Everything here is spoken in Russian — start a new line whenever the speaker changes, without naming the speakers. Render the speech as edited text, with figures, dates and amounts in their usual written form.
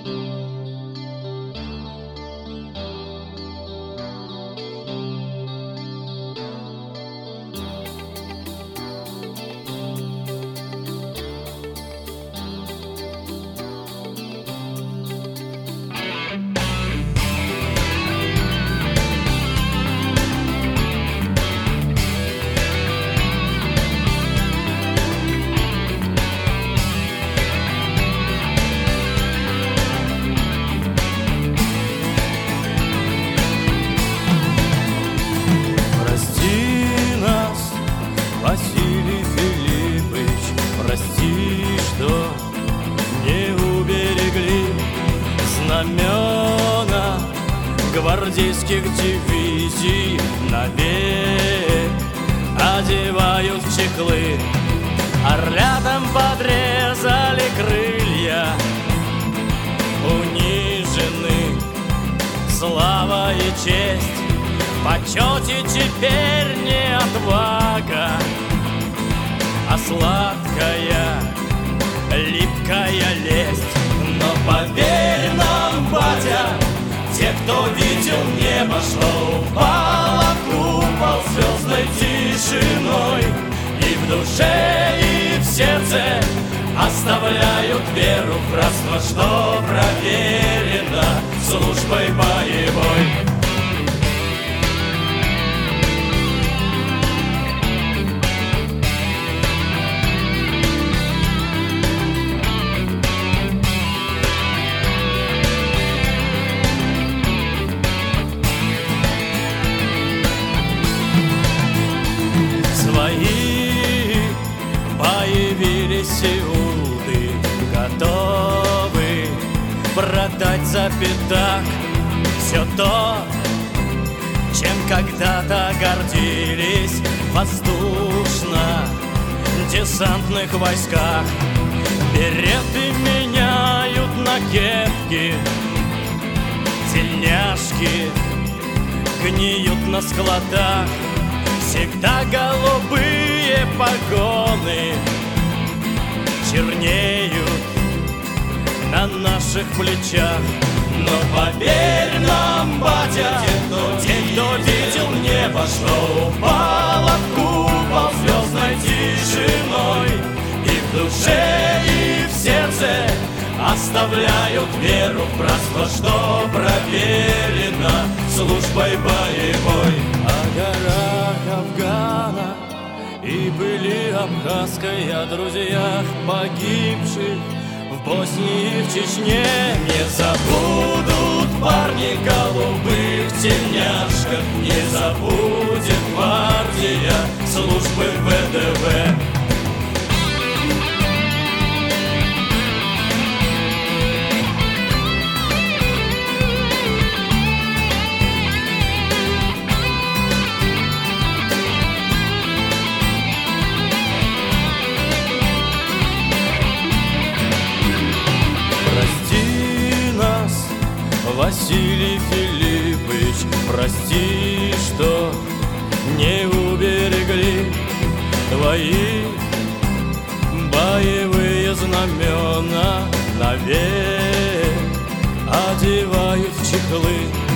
Василий Филиппович, прости, что не уберегли знамена гвардейских дивизий, навек одевают в чехлы, орлятам подрезали крылья, унижены слава и честь. В почете теперь не отвага, а сладкая, липкая лесть. Но поверь нам, батя, те, кто видел небо, что упало в купол звездной тишиной, и в душе, и в сердце оставляют веру в братство, что проверено службой боевой. Появились иуды, готовы продать за пятак все то, чем когда-то гордились в воздушно-десантных войсках. Береты меняют на кепки, тельняшки гниют на складах. Всегда голубые погоны чернеют на наших плечах. Но поверь нам, батя, те, кто видел небо, что упало в купол звездной тишиной, и в душе, и в сердце оставляют веру в братство, что проверено службой боевой. О горах Афгана и пыли Абхазской, о друзьях погибших в Боснии и в Чечне не забудут парни голубых тельняшках, не забудет гвардия службы ВДВ. Василий Филиппович, прости, что не уберегли твои боевые знамена, навек одевают в чехлы.